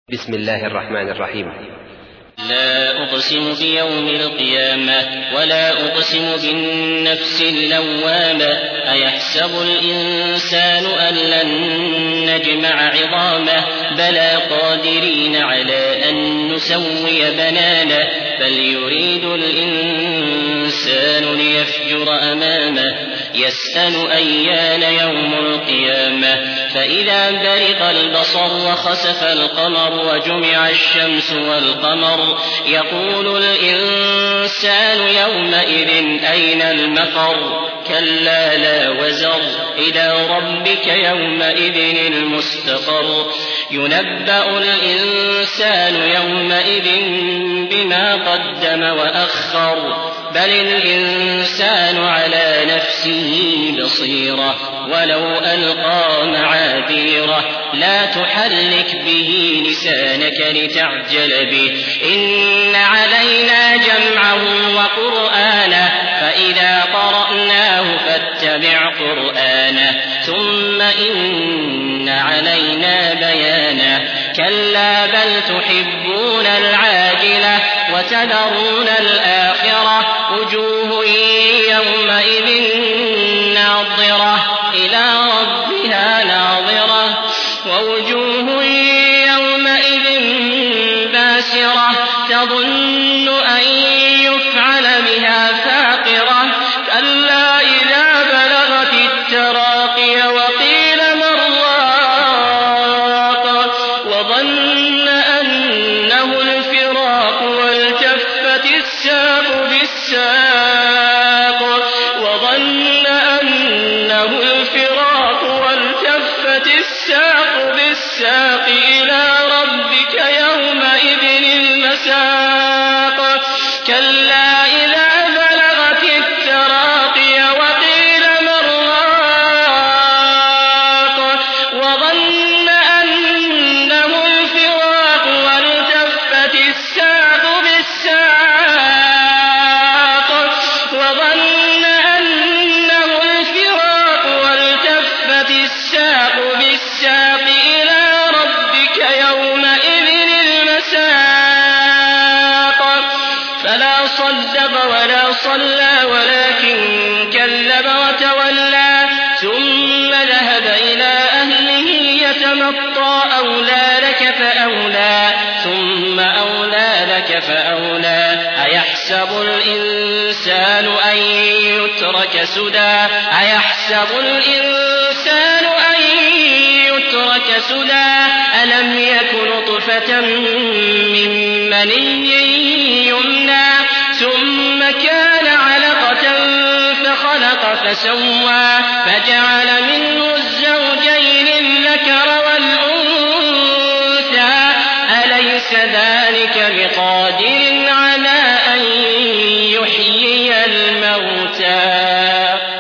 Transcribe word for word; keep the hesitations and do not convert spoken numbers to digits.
بسم الله الرحمن الرحيم. لا أقسم بيوم القيامة ولا أقسم بالنفس اللوامة أيحسب الإنسان أن لن نجمع عظامه بلى قادرين على أن نسوي بنانه بل يريد الإنسان ليفجر أمامه يسأل أيان يوم القيامة فإذا برق البصر وخسف القمر وجمع الشمس والقمر يقول الإنسان يومئذ أين المفر كلا لا وزر إلى ربك يومئذ المستقر ينبأ الإنسان يومئذ بما قدم وأخر بل الإنسان على نفسه بصيرة ولو ألقى معاذيره لا تحرك به لسانك لتعجل به إن علينا جمعه وقرآنه فإذا قرأناه فاتبع قرآنه ثم إن علينا بيانه كلا بل تحبون العاجلة وتذرون الآخرة وجوه يومئذ ناظرة إلى ربها ناظرة ووجوه يومئذ باسرة تظن أن يفعل بها فاقرة كلا إذا بلغت التراقي وقيل من راق وظن أنه الفراق والتفت الساق بالساق وظن أنه الفراق والتفت الساق بالساق إلى ربك يومئذ المساق كلا إذا بلغت التراقي وقيل من راق وظن أنه الفراق والتفت الساق بالساق وظن أنه الفراق والتفت الساق بالساق إلى ربك يومئذ المساق فلا صدق ولا صلى ولكن كذب وتولى ثم ذهب إلى أهله يتمطى أولى لك فأولى ثم أولى لك فأولى أيحسب الإنسان أن يترك سدى أيحسب الإنسان أن يترك سدى ألم يك نطفة من مني يمنى ثم كان علقة فخلق فسوى فجعل منه الزوجين الذكر والأنثى أليس ذلك بقادر